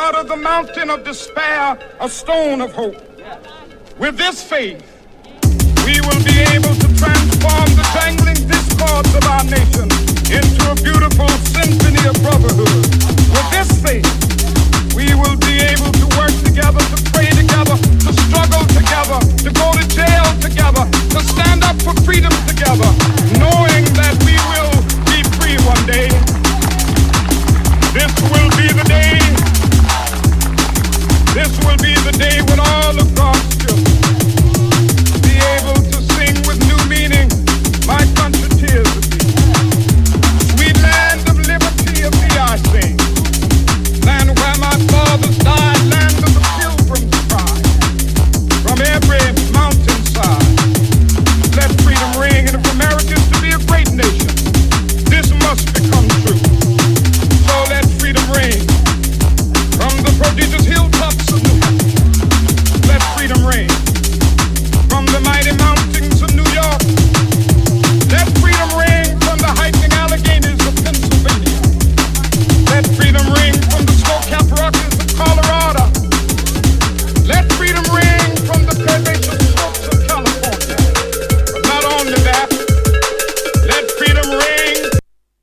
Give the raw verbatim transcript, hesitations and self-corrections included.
out of the mountain of despair a stone of hope. With this faith, we will be able to transform the tangling discords of our nation into a beautiful symphony of